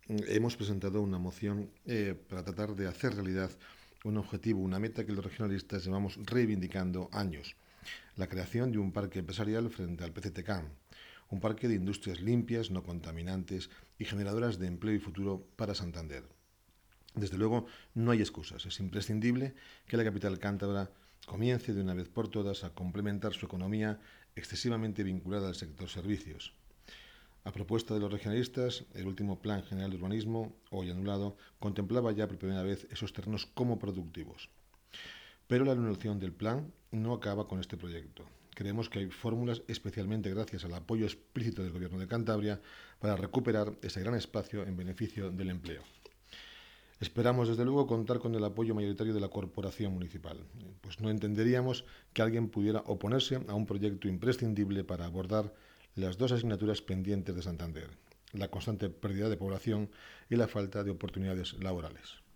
hemos presentado una moción para tratar de hacer realidad un objetivo, una meta que los regionalistas llevamos reivindicando años: la creación de un parque empresarial frente al PCTCAM, un parque de industrias limpias, no contaminantes y generadoras de empleo y futuro para Santander. Desde luego, no hay excusas. Es imprescindible que la capital cántabra comience de una vez por todas a complementar su economía excesivamente vinculada al sector servicios. A propuesta de los regionalistas, el último Plan General de Urbanismo, hoy anulado, contemplaba ya por primera vez esos terrenos como productivos. Pero la anulación del plan no acaba con este proyecto. Creemos que hay fórmulas, especialmente gracias al apoyo explícito del Gobierno de Cantabria, para recuperar ese gran espacio en beneficio del empleo. Esperamos, desde luego, contar con el apoyo mayoritario de la corporación municipal, pues no entenderíamos que alguien pudiera oponerse a un proyecto imprescindible para abordar las dos asignaturas pendientes de Santander: la constante pérdida de población y la falta de oportunidades laborales.